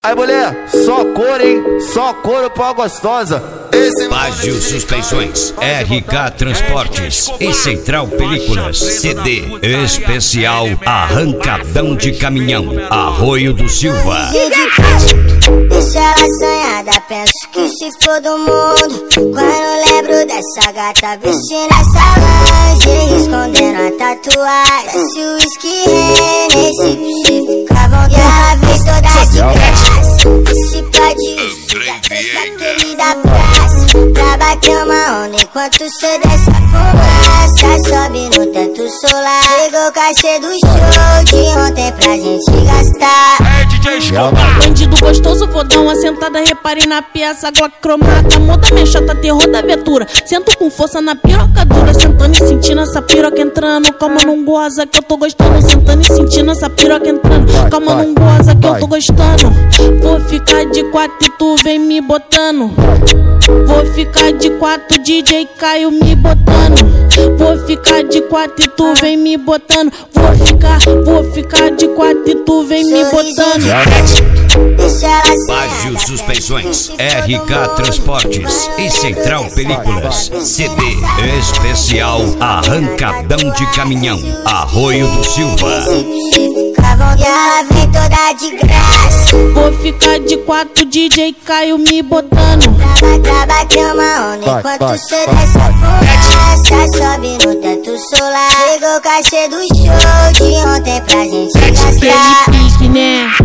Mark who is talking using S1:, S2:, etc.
S1: Aí mulher, só couro, hein? Só couro pra gostosa.
S2: Págio Suspensões, RK Transportes e Central Películas. CD especial Arrancadão de Caminhão, Arroio do Silva.
S3: Deixa ela sonhada, penso que se for do mundo. Quando lembro dessa gata vestindo essa lingerie, escondendo a tatuagem. Se o whisky Hennessy, você fica à vontade. E ela vem toda de graça. Se pode querida praça, pra bater uma onda enquanto cê desce a fumaça. Sobe no teto solar. Chegou o cachê do show de ontem pra gente gastar.
S4: Bandido gostoso, vou dar uma sentada. Reparem na peça, Glock cromada. Muda minha chata, terror da viatura. Sento com força na piroca dura. Sentando e sentindo essa piroca entrando. Calma, não goza que eu tô gostando. Sentando e sentindo essa piroca entrando. Calma, não goza que eu tô gostando. Vou ficar de quatro e tu vem me botando. Vou ficar de quatro, DJ Caio me botando. Vou ficar de quatro e tu vem me botando. Vou ficar de quatro e tu vem me botando.
S2: Págio Suspensões, RK Transportes e Central Películas. CD especial Arrancadão de Caminhão, Arroio do Silva.
S3: E ela vem toda de graça.
S4: Vou ficar de quatro, DJ Caio me botando.
S3: Pra bater uma onda enquanto cê desce a fumaça. Sobe no teto solar. Chegou o cachê do show de ontem pra gente gastar.
S4: Aquele pique, né?